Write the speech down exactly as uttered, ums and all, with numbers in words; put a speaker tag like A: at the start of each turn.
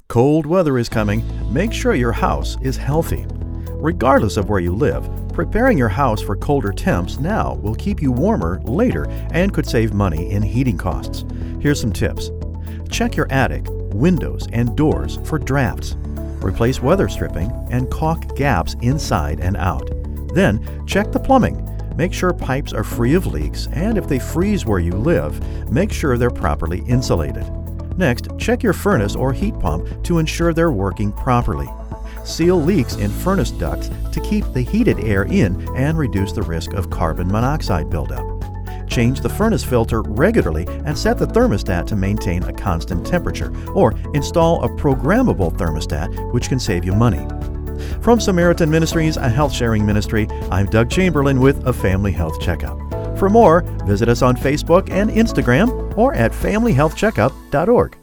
A: Cold weather is coming. Make sure your house is healthy. Regardless of where you live, preparing your house for colder temps now will keep you warmer later and could save money in heating costs. Here's some tips. Check your attic, windows, and doors for drafts. Replace weather stripping and caulk gaps inside and out. Then, check the plumbing. Make sure pipes are free of leaks, and if they freeze where you live, make sure they're properly insulated. Next, check your furnace or heat pump to ensure they're working properly. Seal leaks in furnace ducts to keep the heated air in and reduce the risk of carbon monoxide buildup. Change the furnace filter regularly and set the thermostat to maintain a constant temperature, or install a programmable thermostat, which can save you money. From Samaritan Ministries, a health-sharing ministry, I'm Doug Chamberlain with a Family Health Checkup. For more, visit us on Facebook and Instagram or at family health checkup dot org.